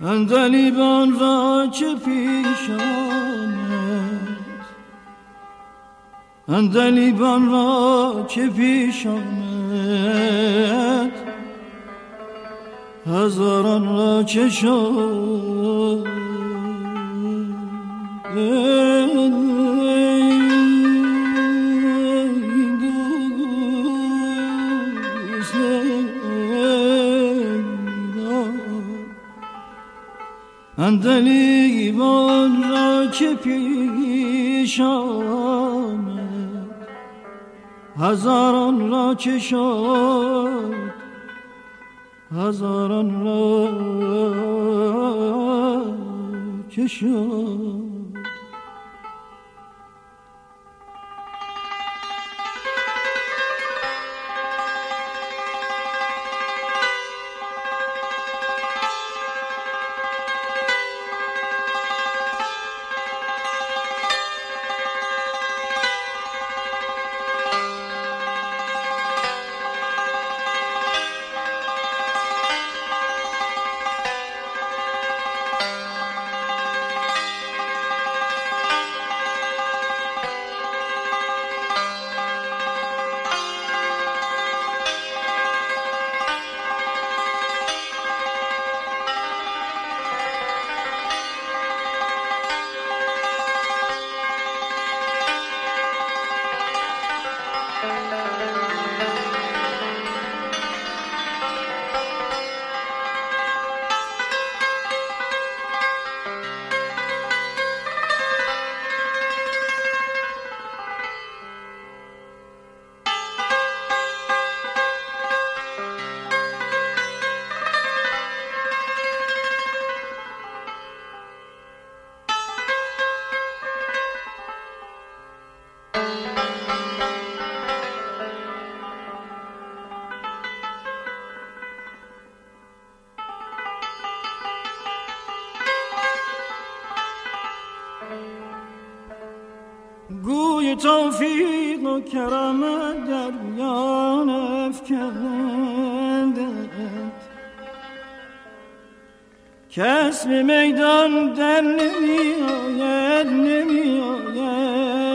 عندلیبان را چه پیش آمد، عندلیبان را چه پیش آمد، هزاران را چه شد. عندلیبان را چه پیش آمد، هزاران را چه شد، هزاران را چه شد. گوی توفیق و کرامت در میان افکندند، کس به میدان در نمی آید، نمی آید.